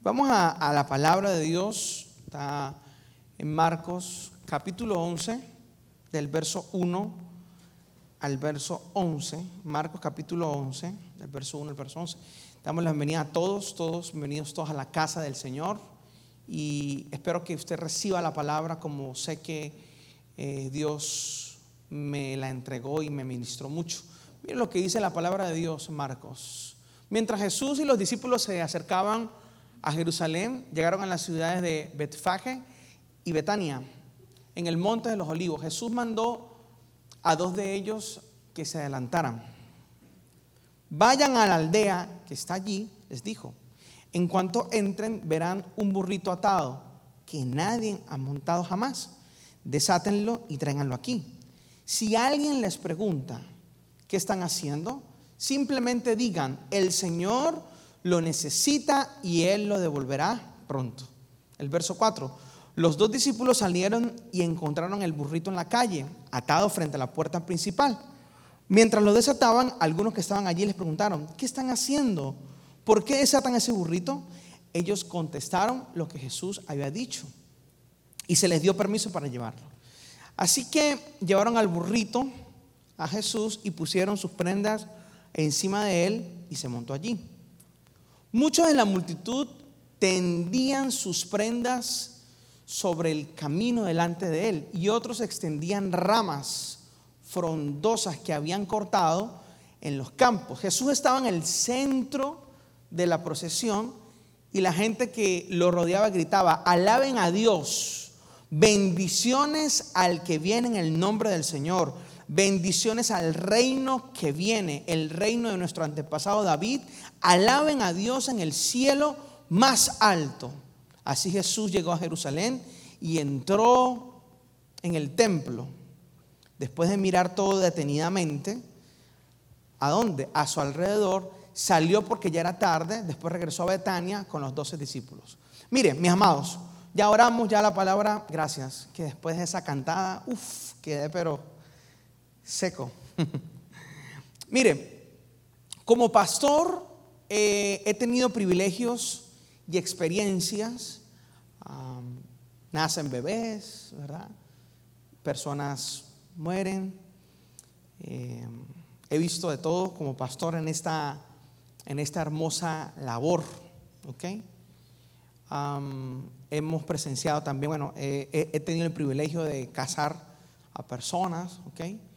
Vamos a la palabra de Dios. Está en Marcos capítulo 11, del verso 1 al verso 11. Marcos capítulo 11, del verso 1 al verso 11. Damos la bienvenida a todos, bienvenidos todos a la casa del Señor. Y espero que usted reciba la palabra como sé que Dios me la entregó y me ministró mucho. Miren lo que dice la palabra de Dios en Marcos. Mientras Jesús y los discípulos se acercaban a Jerusalén, llegaron a las ciudades de Betfagé y Betania, en el monte de los olivos. Jesús mandó a dos de ellos que se adelantaran. Vayan a la aldea que está allí, les dijo. En cuanto entren, verán un burrito atado que nadie ha montado jamás. Desátenlo y tráiganlo aquí. Si alguien les pregunta qué están haciendo, simplemente digan: el Señor lo necesita y Él lo devolverá pronto. El verso 4. Los dos discípulos salieron y encontraron el burrito en la calle, atado frente a la puerta principal. Mientras lo desataban, algunos que estaban allí les preguntaron: ¿qué están haciendo? ¿Por qué desatan ese burrito? Ellos contestaron lo que Jesús había dicho y se les dio permiso para llevarlo. Así que llevaron al burrito a Jesús y pusieron sus prendas encima de él y se montó allí. Muchos de la multitud tendían sus prendas sobre el camino delante de él y otros extendían ramas frondosas que habían cortado en los campos. Jesús estaba en el centro de la procesión y la gente que lo rodeaba gritaba: alaben a Dios, bendiciones al que viene en el nombre del Señor, bendiciones al reino que viene, el reino de nuestro antepasado David. Alaben a Dios en el cielo más alto. Así Jesús llegó a Jerusalén y entró en el templo. Después de mirar todo detenidamente, ¿a dónde? A su alrededor, salió porque ya era tarde. Después regresó a Betania con los 12 discípulos. Miren, mis amados, ya oramos, ya la palabra. Gracias, que después de esa cantada, quedé pero seco. Mire, como pastor he tenido privilegios y experiencias. Nacen bebés, ¿verdad? Personas mueren. He visto de todo como pastor en esta hermosa labor, ¿ok? Hemos presenciado también, he tenido el privilegio de casar a personas, ¿ok?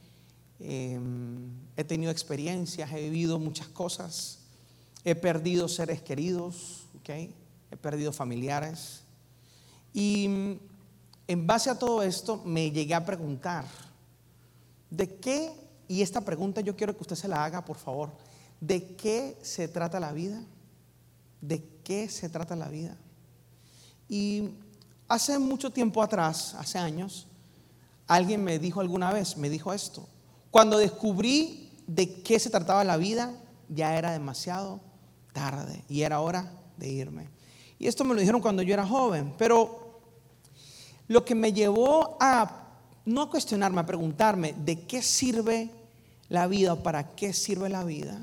He tenido experiencias, he vivido muchas cosas, he perdido seres queridos, ¿okay? He perdido familiares. Y en base a todo esto me llegué a preguntar ¿de qué? Y esta pregunta yo quiero que usted se la haga, por favor. ¿De qué se trata la vida? ¿De qué se trata la vida? Y hace mucho tiempo atrás, hace años, alguien me dijo alguna vez, me dijo esto: cuando descubrí de qué se trataba la vida, ya era demasiado tarde y era hora de irme. Y esto me lo dijeron cuando yo era joven, pero lo que me llevó a no a cuestionarme, a preguntarme de qué sirve la vida o para qué sirve la vida,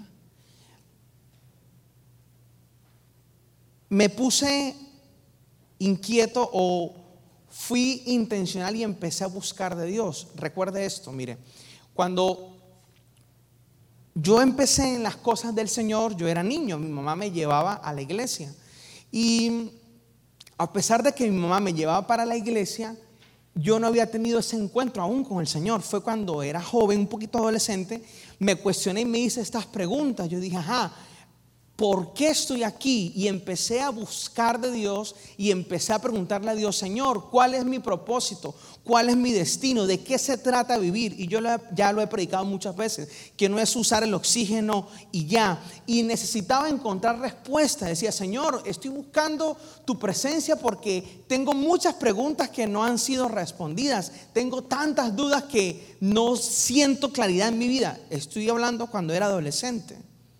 me puse inquieto o fui intencional y empecé a buscar de Dios. Recuerde esto, mire, cuando yo empecé en las cosas del Señor, yo era niño, mi mamá me llevaba a la iglesia. Y a pesar de que mi mamá me llevaba para la iglesia, yo no había tenido ese encuentro aún con el Señor. Fue cuando era joven, un poquito adolescente, me cuestioné y me hice estas preguntas. Yo dije: ¿por qué estoy aquí? Y empecé a buscar de Dios y empecé a preguntarle a Dios: Señor, ¿cuál es mi propósito? ¿Cuál es mi destino? ¿De qué se trata vivir? Y yo ya lo he predicado muchas veces, que no es usar el oxígeno y ya. Y necesitaba encontrar respuesta. Decía: Señor, estoy buscando tu presencia porque tengo muchas preguntas que no han sido respondidas. Tengo tantas dudas que no siento claridad en mi vida. Estoy hablando cuando era adolescente.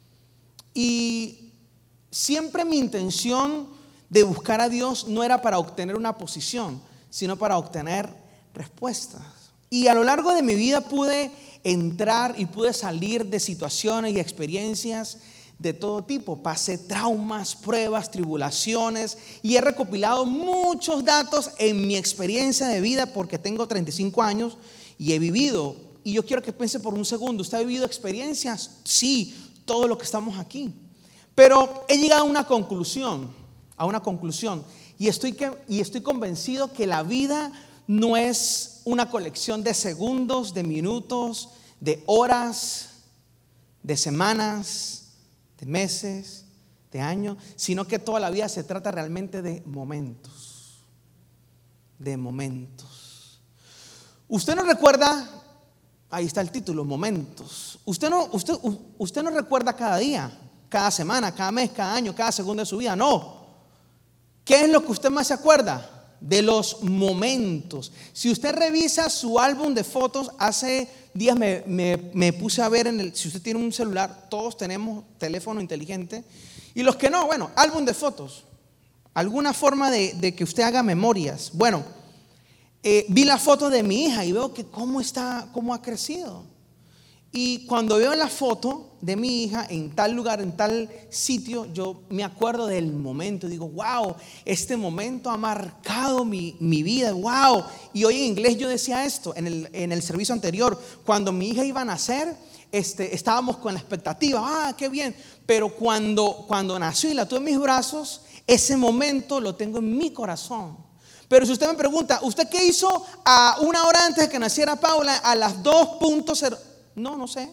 Y siempre mi intención de buscar a Dios no era para obtener una posición, sino para obtener respuestas. Y a lo largo de mi vida pude entrar y pude salir de situaciones y experiencias de todo tipo. Pasé traumas, pruebas, tribulaciones y he recopilado muchos datos en mi experiencia de vida porque tengo 35 años y he vivido. Y yo quiero que piense por un segundo, ¿usted ha vivido experiencias? Sí, todo lo que estamos aquí. Pero he llegado a una conclusión, y estoy convencido que la vida no es una colección de segundos, de minutos, de horas, de semanas, de meses, de años, sino que toda la vida se trata realmente de momentos. De momentos. Usted no recuerda, ahí está el título, momentos. Usted no recuerda cada día, cada semana, cada mes, cada año, cada segundo de su vida, no. ¿Qué es lo que usted más se acuerda? De los momentos. Si usted revisa su álbum de fotos, hace días me puse a ver si usted tiene un celular, todos tenemos teléfono inteligente, y los que no, bueno, álbum de fotos, alguna forma de que usted haga memorias. Bueno, vi la foto de mi hija y veo que cómo ha crecido. Y cuando veo la foto de mi hija en tal lugar, en tal sitio, yo me acuerdo del momento. Digo, wow, este momento ha marcado mi vida, wow. Y hoy en inglés yo decía esto en el servicio anterior. Cuando mi hija iba a nacer, estábamos con la expectativa, qué bien. Pero cuando nació y la tuve en mis brazos, ese momento lo tengo en mi corazón. Pero si usted me pregunta, ¿usted qué hizo a una hora antes de que naciera Paula a las 2:0? No sé.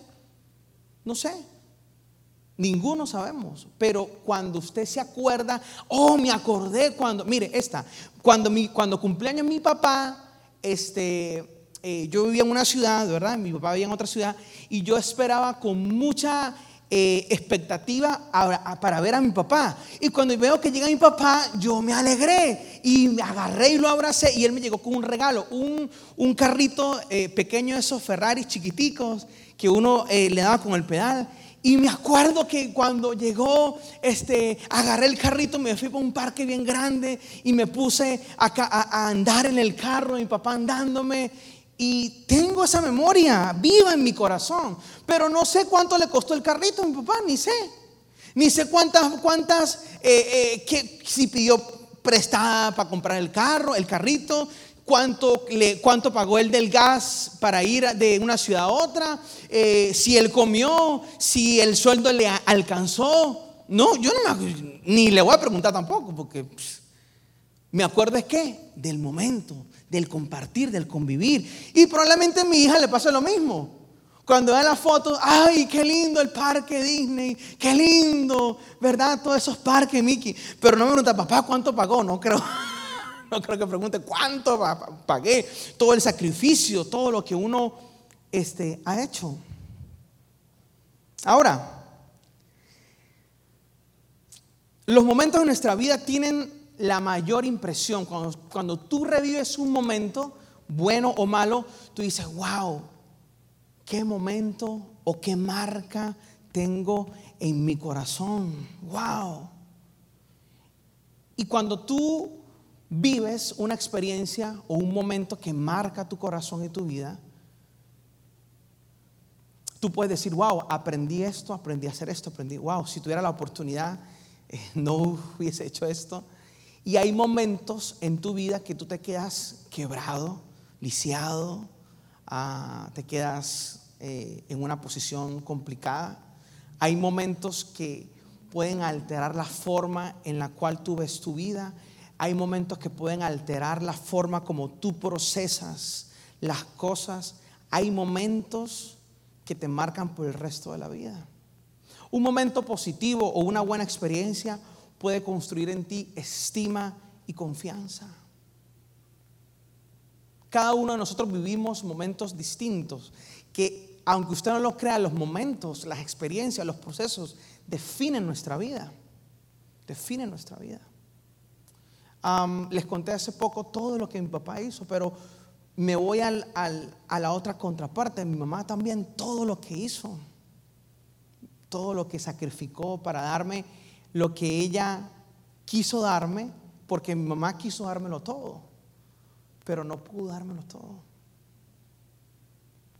Ninguno sabemos. Pero cuando usted se acuerda, me acordé cuando cumpleaños mi papá, yo vivía en una ciudad, ¿verdad? Mi papá vivía en otra ciudad y yo esperaba con mucha expectativa para ver a mi papá. Y cuando veo que llega mi papá, yo me alegré y me agarré y lo abracé y él me llegó con un regalo, un carrito pequeño, esos Ferraris chiquiticos que uno le daba con el pedal. Y me acuerdo que cuando llegó, agarré el carrito, me fui por un parque bien grande y me puse a andar en el carro, mi papá andándome. Y tengo esa memoria viva en mi corazón. Pero no sé cuánto le costó el carrito a mi papá, ni sé. Ni sé si pidió prestada para comprar el carrito. Cuánto pagó él del gas para ir de una ciudad a otra, si él comió, si el sueldo le alcanzó. No, yo ni le voy a preguntar tampoco, porque me acuerdo del momento, del compartir, del convivir. Y probablemente a mi hija le pasa lo mismo. Cuando ve las fotos, ay, qué lindo el parque Disney, qué lindo, ¿verdad? Todos esos parques Mickey. Pero no me pregunta, papá, ¿cuánto pagó? No creo. No creo que pregunte cuánto pagué, todo el sacrificio, todo lo que uno ha hecho. Ahora, los momentos de nuestra vida tienen la mayor impresión. Cuando tú revives un momento, bueno o malo, tú dices, wow, qué momento o qué marca tengo en mi corazón. Wow. Y cuando tú vives una experiencia o un momento que marca tu corazón y tu vida, tú puedes decir, wow, aprendí esto, aprendí a hacer esto, wow, si tuviera la oportunidad no hubiese hecho esto. Y hay momentos en tu vida que tú te quedas quebrado, lisiado, te quedas en una posición complicada. Hay momentos que pueden alterar la forma en la cual tú ves tu vida. Hay momentos que pueden alterar la forma como tú procesas las cosas. Hay momentos que te marcan por el resto de la vida. Un momento positivo o una buena experiencia puede construir en ti estima y confianza. Cada uno de nosotros vivimos momentos distintos que, aunque usted no lo crea, los momentos, las experiencias, los procesos definen nuestra vida. Definen nuestra vida. Les conté hace poco todo lo que mi papá hizo, pero me voy a la otra contraparte. Mi mamá también, todo lo que hizo, todo lo que sacrificó para darme lo que ella quiso darme, porque mi mamá quiso dármelo todo, pero no pudo dármelo todo.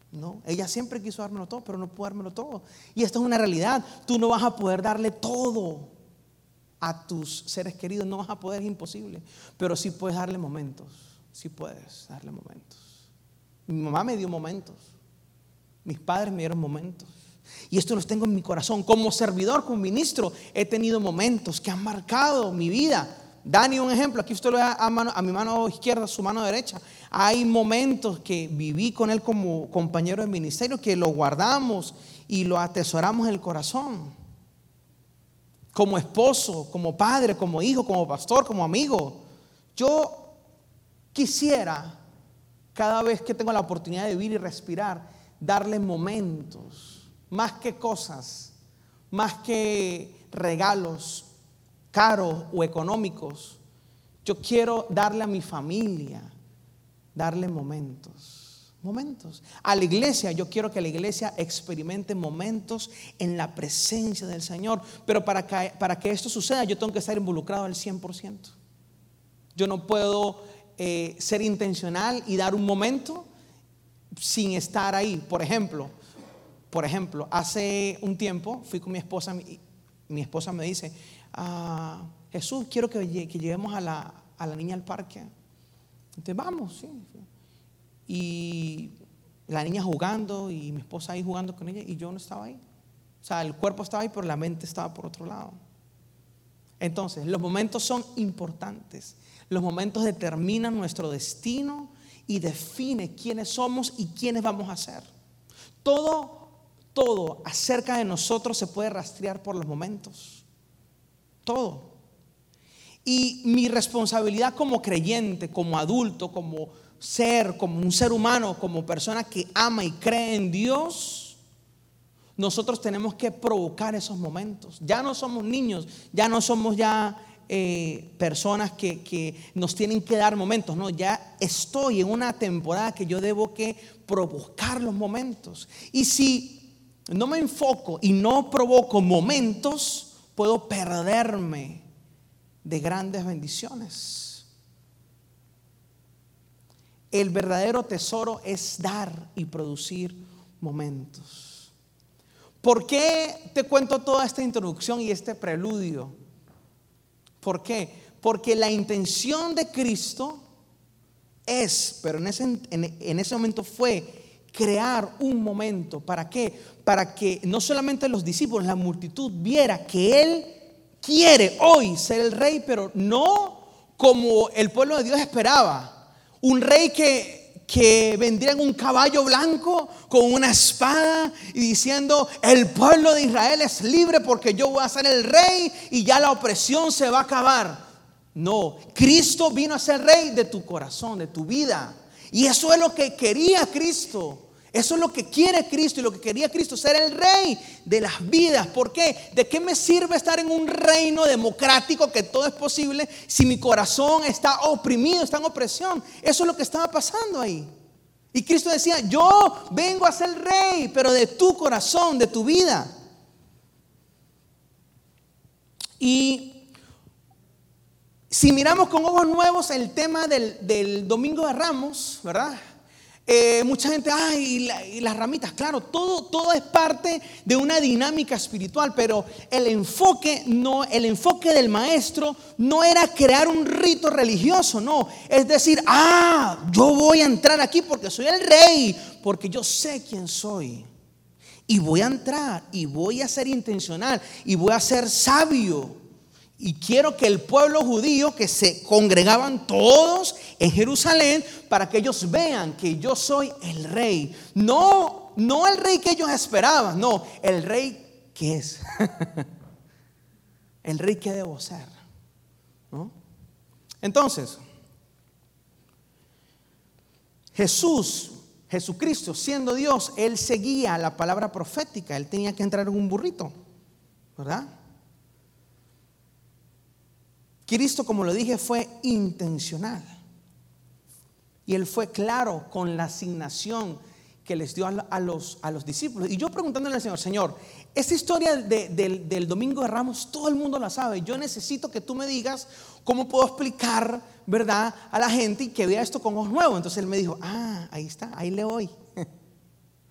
No, ella siempre quiso dármelo todo, pero no pudo dármelo todo. Y esto es una realidad. Tú no vas a poder darle todo a tus seres queridos, no vas a poder, es imposible. Pero sí puedes darle momentos, sí puedes darle momentos. Mi mamá me dio momentos, mis padres me dieron momentos. Y esto los tengo en mi corazón. Como servidor, como ministro, he tenido momentos que han marcado mi vida. Dani, un ejemplo, aquí usted lo ve a mi mano izquierda, su mano derecha. Hay momentos que viví con él como compañero de ministerio, que lo guardamos y lo atesoramos en el corazón. Como esposo, como padre, como hijo, como pastor, como amigo. Yo quisiera, cada vez que tengo la oportunidad de vivir y respirar, darle momentos, más que cosas, más que regalos caros o económicos. Yo quiero darle a mi familia, darle momentos. A la iglesia, yo quiero que la iglesia experimente momentos en la presencia del Señor. Pero para que esto suceda, yo tengo que estar involucrado al 100%. Yo no puedo ser intencional y dar un momento sin estar ahí. Por ejemplo, hace un tiempo fui con mi esposa. Mi esposa me dice: Jesús, quiero que llevemos a la niña al parque. Entonces vamos, sí. Y la niña jugando y mi esposa ahí jugando con ella, y yo no estaba ahí. O sea, el cuerpo estaba ahí, pero la mente estaba por otro lado. Entonces, los momentos son importantes. Los momentos determinan nuestro destino y define quiénes somos y quiénes vamos a ser. Todo acerca de nosotros se puede rastrear por los momentos. Todo. Y mi responsabilidad como creyente, como adulto, como un ser humano, como persona que ama y cree en Dios, nosotros tenemos que provocar esos momentos. Ya no somos niños, ya no somos personas que nos tienen que dar momentos. No, ya estoy en una temporada que yo debo que provocar los momentos. Y si no me enfoco y no provoco momentos, puedo perderme de grandes bendiciones. El verdadero tesoro es dar y producir momentos. ¿Por qué te cuento toda esta introducción y este preludio? ¿Por qué? Porque la intención de Cristo pero en ese momento fue crear un momento. ¿Para qué? Para que no solamente los discípulos, la multitud viera que Él quiere hoy ser el rey, pero no como el pueblo de Dios esperaba. Un rey que vendría en un caballo blanco con una espada y diciendo: el pueblo de Israel es libre porque yo voy a ser el rey y ya la opresión se va a acabar. No, Cristo vino a ser rey de tu corazón, de tu vida. Y eso es lo que quería Cristo. Eso es lo que quiere Cristo y lo que quería Cristo, ser el rey de las vidas. ¿Por qué? ¿De qué me sirve estar en un reino democrático que todo es posible si mi corazón está oprimido, está en opresión? Eso es lo que estaba pasando ahí. Y Cristo decía: yo vengo a ser rey, pero de tu corazón, de tu vida. Y si miramos con ojos nuevos el tema del Domingo de Ramos, ¿verdad? Mucha gente, y las ramitas, claro, todo es parte de una dinámica espiritual, pero el enfoque del maestro no era crear un rito religioso, no, es decir, yo voy a entrar aquí porque soy el rey, porque yo sé quién soy, y voy a entrar, y voy a ser intencional, y voy a ser sabio. Y quiero que el pueblo judío, que se congregaban todos en Jerusalén, para que ellos vean que yo soy el rey. No el rey que ellos esperaban, no, el rey que es. El rey que debo ser, ¿no? Entonces, Jesucristo, siendo Dios, Él seguía la palabra profética. Él tenía que entrar en un burrito, ¿verdad? Cristo, como lo dije, fue intencional. Y Él fue claro con la asignación que les dio a los discípulos. Y yo preguntándole al Señor, esta historia del Domingo de Ramos, todo el mundo la sabe. Yo necesito que tú me digas cómo puedo explicar, ¿verdad?, a la gente y que vea esto con ojos nuevos. Entonces Él me dijo, ahí está, ahí le voy.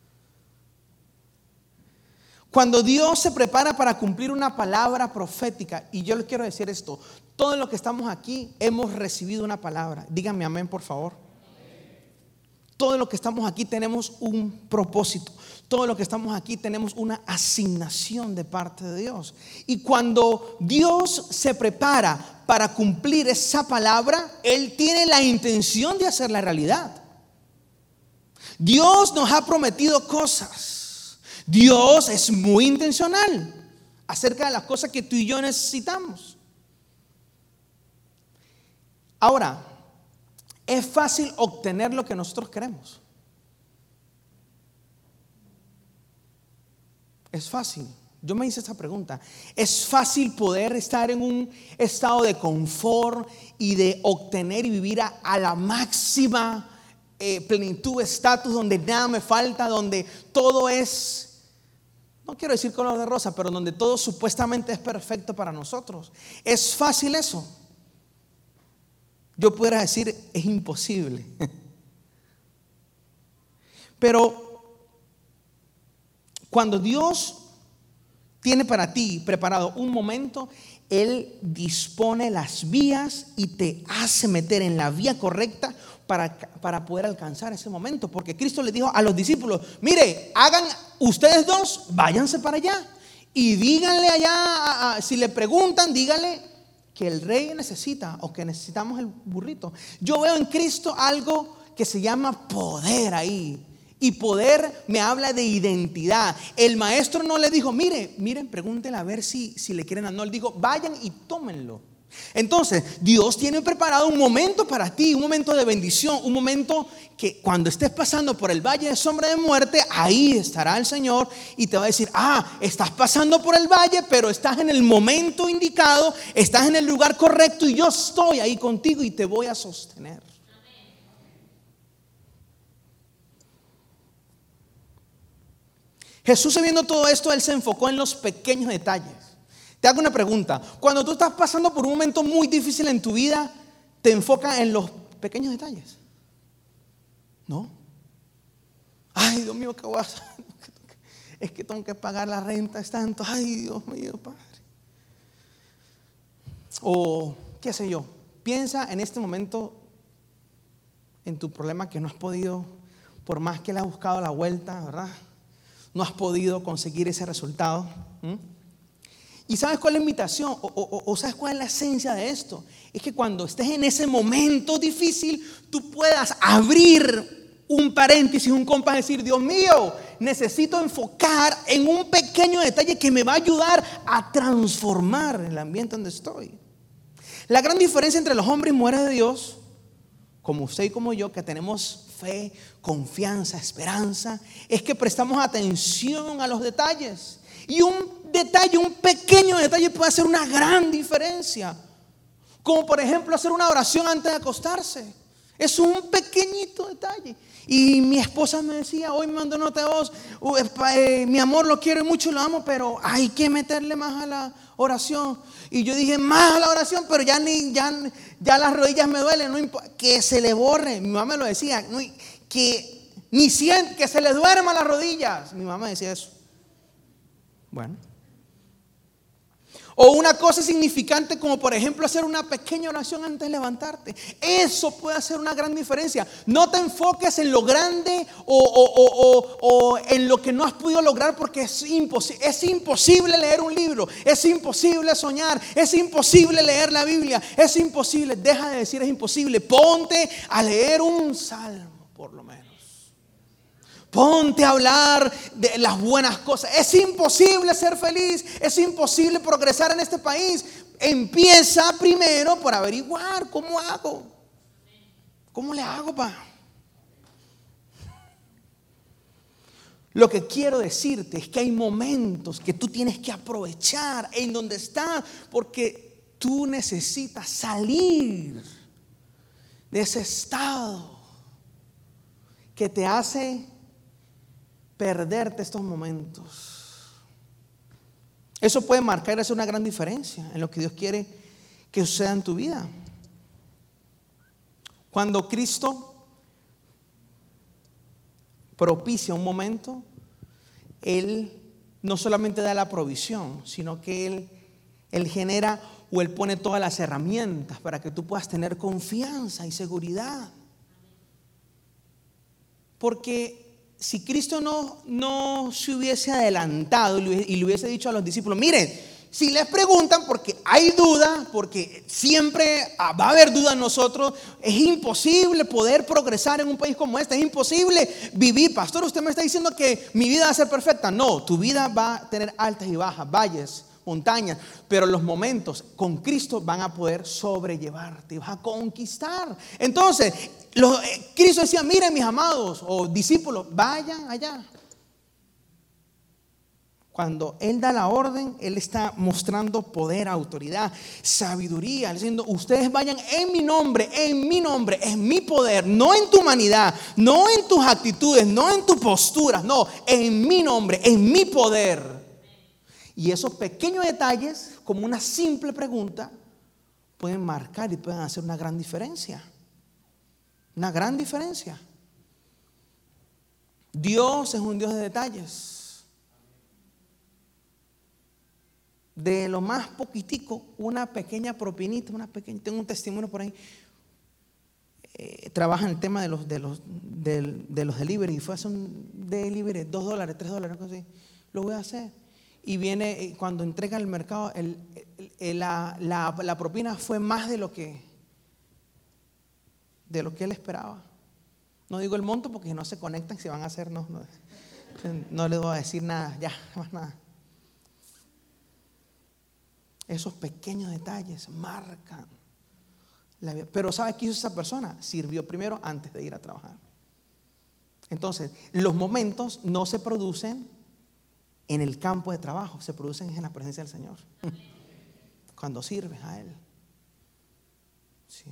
Cuando Dios se prepara para cumplir una palabra profética, y yo les quiero decir esto, todos los que estamos aquí hemos recibido una palabra. Díganme amén, por favor. Todos los que estamos aquí tenemos un propósito. Todos los que estamos aquí tenemos una asignación de parte de Dios. Y cuando Dios se prepara para cumplir esa palabra, Él tiene la intención de hacerla realidad. Dios nos ha prometido cosas. Dios es muy intencional acerca de las cosas que tú y yo necesitamos. Ahora, es fácil obtener lo que nosotros queremos. Es fácil. Yo me hice esta pregunta. ¿Es fácil poder estar en un estado de confort y de obtener y vivir a la máxima plenitud, estatus, donde nada me falta, donde todo es, no quiero decir color de rosa, pero donde todo supuestamente es perfecto para nosotros? ¿Es fácil eso? Yo pudiera decir, es imposible. Pero cuando Dios tiene para ti preparado un momento, Él dispone las vías y te hace meter en la vía correcta para poder alcanzar ese momento. Porque Cristo le dijo a los discípulos: mire, hagan ustedes dos, váyanse para allá y díganle allá, si le preguntan, díganle que el rey necesita, o que necesitamos el burrito. Yo veo en Cristo algo que se llama poder ahí. Y poder me habla de identidad. El maestro no le dijo: miren, pregúntenle a ver si le quieren dar. No, él dijo: vayan y tómenlo. Entonces Dios tiene preparado un momento para ti, un momento de bendición, un momento que cuando estés pasando por el valle de sombra de muerte, ahí estará el Señor y te va a decir: estás pasando por el valle, pero estás en el momento indicado, estás en el lugar correcto y yo estoy ahí contigo y te voy a sostener. Jesús, sabiendo todo esto, Él se enfocó en los pequeños detalles. Te hago una pregunta: cuando tú estás pasando por un momento muy difícil en tu vida, ¿te enfocas en los pequeños detalles? ¿No? Ay, Dios mío, ¿qué voy a hacer? Es que tengo que pagar la renta, es tanto. Ay, Dios mío, Padre. O qué sé yo, piensa en este momento en tu problema que no has podido, por más que le has buscado la vuelta, ¿verdad? No has podido conseguir ese resultado. ¿Y sabes cuál es la invitación? O sabes cuál es la esencia de esto? Es que cuando estés en ese momento difícil, tú puedas abrir un paréntesis, un compás, decir: Dios mío, necesito enfocar en un pequeño detalle que me va a ayudar a transformar el ambiente donde estoy. La gran diferencia entre los hombres y mujeres de Dios, como usted y como yo, que tenemos fe, confianza, esperanza, es que prestamos atención a los detalles. Y un detalle, un pequeño detalle puede hacer una gran diferencia. Como por ejemplo hacer una oración antes de acostarse. Es un pequeñito detalle. Y mi esposa me decía, hoy me mandó nota de voz: mi amor, lo quiero mucho, lo amo, pero hay que meterle más a la oración. Y yo dije: más a la oración, pero ya las rodillas me duelen, no importa, que se le borre. Mi mamá me lo decía, que ni siente, que se le duerman las rodillas. Mi mamá decía eso. Bueno. O una cosa significante como por ejemplo hacer una pequeña oración antes de levantarte. Eso puede hacer una gran diferencia. No te enfoques en lo grande o en lo que no has podido lograr, porque es imposible leer un libro, es imposible soñar, es imposible leer la Biblia, es imposible. Deja de decir es imposible. Ponte a leer un salmo por lo menos. Ponte a hablar de las buenas cosas. Es imposible ser feliz, es imposible progresar en este país. Empieza primero por averiguar cómo hago. ¿Cómo le hago, pa? Lo que quiero decirte es que hay momentos que tú tienes que aprovechar en donde estás, porque tú necesitas salir de ese estado que te hace perderte estos momentos. Eso puede marcar y hacer una gran diferencia en lo que Dios quiere que suceda en tu vida. Cuando Cristo propicia un momento, Él no solamente da la provisión, sino que Él genera o Él pone todas las herramientas para que tú puedas tener confianza y seguridad. Porque si Cristo no se hubiese adelantado y le hubiese dicho a los discípulos, miren, si les preguntan, porque hay duda, porque siempre va a haber duda en nosotros, es imposible poder progresar en un país como este, es imposible vivir. Pastor, usted me está diciendo que mi vida va a ser perfecta. No, tu vida va a tener altas y bajas, valles, montañas, pero los momentos con Cristo van a poder sobrellevarte, vas a conquistar. Entonces, Cristo decía, miren mis amados o discípulos, vayan allá. Cuando Él da la orden, Él está mostrando poder, autoridad, sabiduría, diciendo, ustedes vayan en mi nombre, en mi poder, no en tu humanidad, no en tus actitudes, no en tus posturas, no, en mi nombre, en mi poder. Y esos pequeños detalles, como una simple pregunta, pueden marcar y pueden hacer una gran diferencia. Una gran diferencia. Dios es un Dios de detalles. De lo más poquitico, una pequeña propinita, tengo un testimonio por ahí. Trabaja en el tema de los delivery. Y fue a hacer un delivery, $2, $3, algo así. Lo voy a hacer. Y viene, cuando entrega al mercado, la propina fue más de lo que él esperaba. No digo el monto porque no se conectan, si van a hacer, no les voy a decir nada, ya, más nada. Esos pequeños detalles marcan la vida. Pero ¿sabe qué hizo esa persona? Sirvió primero antes de ir a trabajar. Entonces, los momentos no se producen en el campo de trabajo, se producen en la presencia del Señor. Cuando sirves a Él. Sí.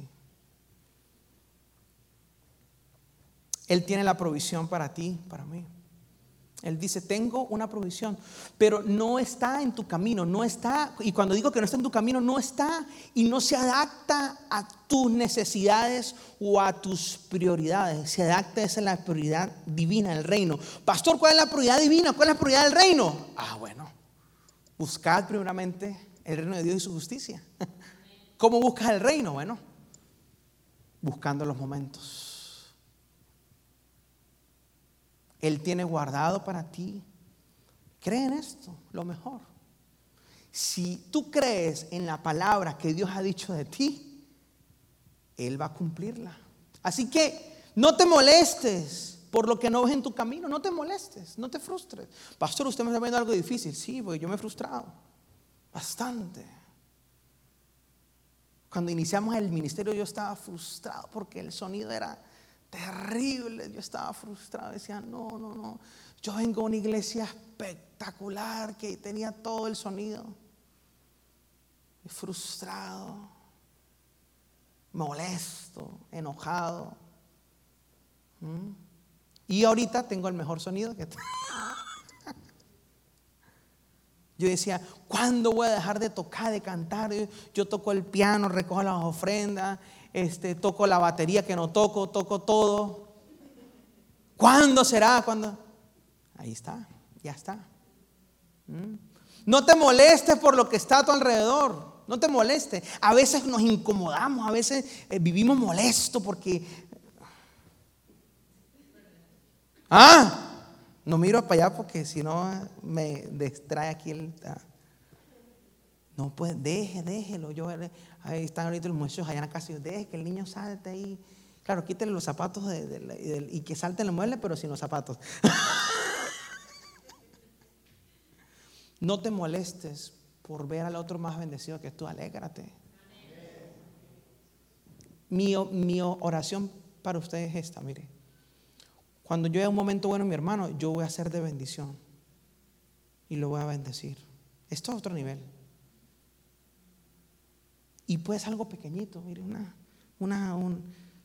Él tiene la provisión para ti, para mí. Él dice, tengo una provisión, pero no está en tu camino, no está, y cuando digo que no está en tu camino, no está y no se adapta a tus necesidades o a tus prioridades. Se adapta a la prioridad divina del reino. Pastor, ¿cuál es la prioridad divina? ¿Cuál es la prioridad del reino? Bueno, buscad primeramente el reino de Dios y su justicia. ¿Cómo buscas el reino? Bueno, buscando los momentos. Él tiene guardado para ti. Cree en esto, lo mejor. Si tú crees en la palabra que Dios ha dicho de ti, Él va a cumplirla. Así que no te molestes por lo que no ves en tu camino. No te molestes, no te frustres. Pastor, usted me está viendo algo difícil. Sí, porque yo me he frustrado bastante. Cuando iniciamos el ministerio yo estaba frustrado porque el sonido era terrible. Yo estaba frustrado, decía no, yo vengo a una iglesia espectacular que tenía todo el sonido. Frustrado, molesto, enojado. Y ahorita tengo el mejor sonido que yo decía, ¿cuándo voy a dejar de tocar, de cantar? Yo toco el piano, recojo las ofrendas, toco la batería que no toco todo. ¿Cuándo será? ¿Cuándo? Ahí está, ya está. No te molestes por lo que está a tu alrededor. No te molestes. A veces nos incomodamos, a veces vivimos molestos porque no miro para allá porque si no me distrae aquí no, pues déjelo. Ahí están ahorita los muchachos allá en la casa. Deje que el niño salte ahí. Claro, quítale los zapatos y que salte en el mueble, pero sin los zapatos. No te molestes por ver al otro más bendecido que tú. Alégrate. Mi oración para ustedes es esta, mire. Cuando yo haya un momento bueno en mi hermano, yo voy a ser de bendición y lo voy a bendecir. Esto es otro nivel. Y puede ser algo pequeñito, mire, no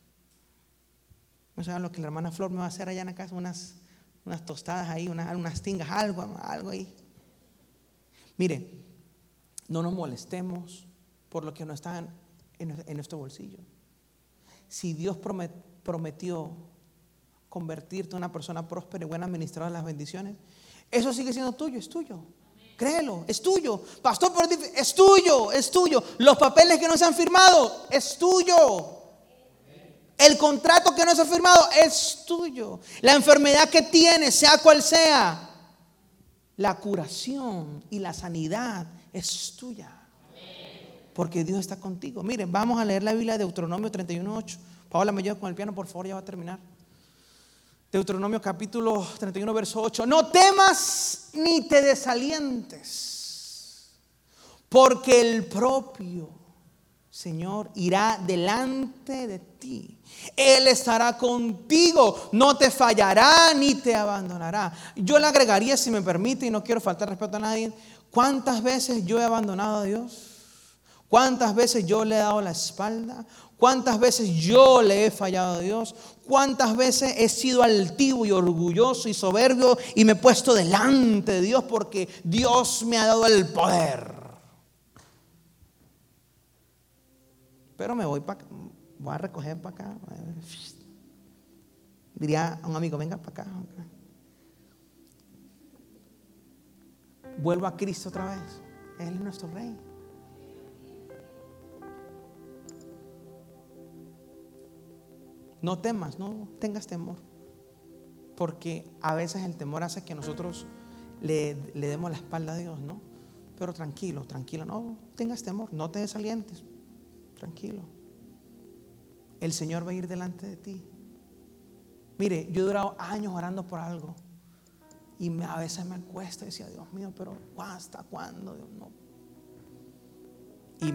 sé lo que la hermana Flor me va a hacer allá en la casa, unas tostadas ahí, unas tingas, algo ahí. Mire, no nos molestemos por lo que no está en nuestro bolsillo. Si Dios prometió convertirte en una persona próspera y buena administradora de las bendiciones, Eso sigue siendo tuyo, es tuyo. Créelo, es tuyo. Pastor, pero es tuyo, es tuyo. Los papeles que no se han firmado, es tuyo. El contrato que no se ha firmado, es tuyo. La enfermedad que tienes, sea cual sea, la curación y la sanidad es tuya. Porque Dios está contigo. Miren, vamos a leer la Biblia de Deuteronomio 31:8. Paola, me ayuda con el piano, por favor, ya va a terminar. Deuteronomio capítulo 31, verso 8. No temas ni te desalientes, porque el propio Señor irá delante de ti. Él estará contigo, no te fallará ni te abandonará. Yo le agregaría, si me permite, y no quiero faltar respeto a nadie, ¿cuántas veces yo he abandonado a Dios? ¿Cuántas veces yo le he dado la espalda? ¿Cuántas veces yo le he fallado a Dios? ¿Cuántas veces he sido altivo y orgulloso y soberbio y me he puesto delante de Dios porque Dios me ha dado el poder? Pero me voy a recoger para acá. Diría a un amigo, venga para acá. Vuelvo a Cristo otra vez. Él es nuestro Rey. No temas, no tengas temor. Porque a veces el temor hace que nosotros le demos la espalda a Dios, ¿no? Pero tranquilo, no tengas temor, no te desalientes. Tranquilo. El Señor va a ir delante de ti. Mire, yo he durado años orando por algo y a veces me cuesta, decía, Dios mío, pero ¿hasta cuándo? Dios, no. Y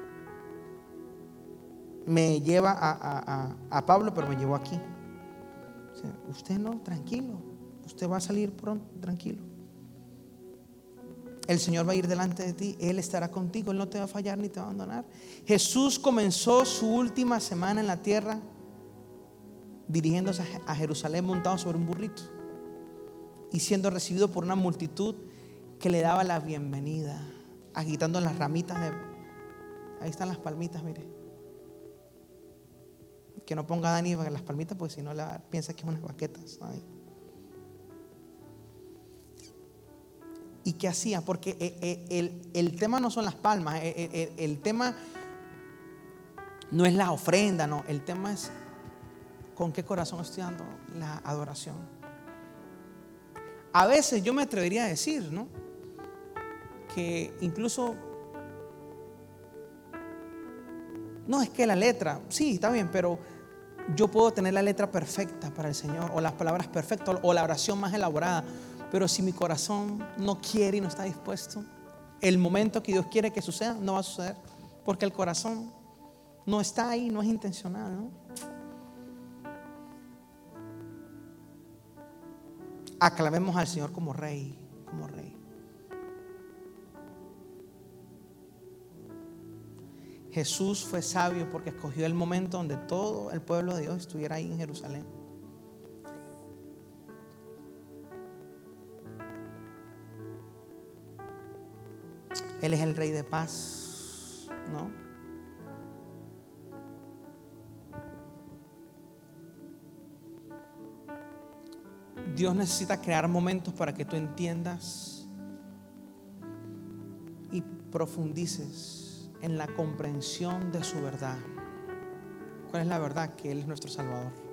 me lleva a Pablo, pero me llevó aquí. O sea, usted no, tranquilo. Usted va a salir pronto, tranquilo. El Señor va a ir delante de ti. Él estará contigo. Él no te va a fallar ni te va a abandonar. Jesús comenzó su última semana en la tierra dirigiéndose a Jerusalén montado sobre un burrito y siendo recibido por una multitud que le daba la bienvenida, agitando las ramitas ahí están las palmitas, mire. Que no ponga Dani en las palmitas, porque si no piensa que es unas baquetas. Ay. ¿Y qué hacía? Porque el tema no son las palmas, el tema no es la ofrenda, no. El tema es con qué corazón estoy dando la adoración. A veces yo me atrevería a decir, ¿no? Que incluso, no es que la letra, sí, está bien, pero yo puedo tener la letra perfecta para el Señor, o las palabras perfectas, o la oración más elaborada, pero si mi corazón no quiere y no está dispuesto, el momento que Dios quiere que suceda no va a suceder, porque el corazón no está ahí, no es intencional, ¿no? Aclamemos al Señor como Rey, como Rey. Jesús fue sabio porque escogió el momento donde todo el pueblo de Dios estuviera ahí en Jerusalén. Él es el Rey de paz, ¿no? Dios necesita crear momentos para que tú entiendas y profundices en la comprensión de su verdad. ¿Cuál es la verdad? Que Él es nuestro Salvador.